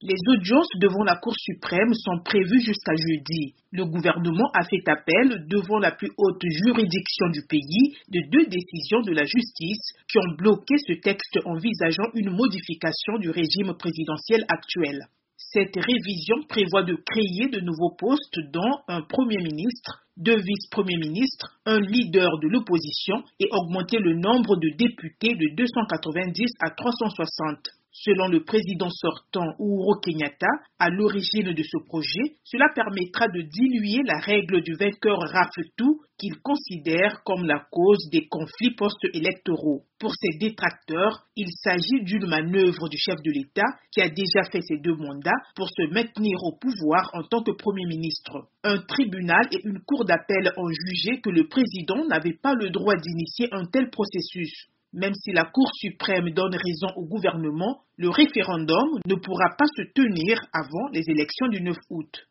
Les audiences devant la Cour suprême sont prévues jusqu'à jeudi. Le gouvernement a fait appel devant la plus haute juridiction du pays de 2 décisions de la justice qui ont bloqué ce texte envisageant une modification du régime présidentiel actuel. Cette révision prévoit de créer de nouveaux postes dont un Premier ministre, 2 vice-premiers ministres, un leader de l'opposition et augmenter le nombre de députés de 290 à 360. Selon le président sortant Uhuru Kenyatta, à l'origine de ce projet, cela permettra de diluer la règle du vainqueur rafle tout qu'il considère comme la cause des conflits post-électoraux. Pour ses détracteurs, il s'agit d'une manœuvre du chef de l'État qui a déjà fait ses 2 mandats pour se maintenir au pouvoir en tant que Premier ministre. Un tribunal et une cour d'appel ont jugé que le président n'avait pas le droit d'initier un tel processus. Même si la Cour suprême donne raison au gouvernement, le référendum ne pourra pas se tenir avant les élections du 9 août.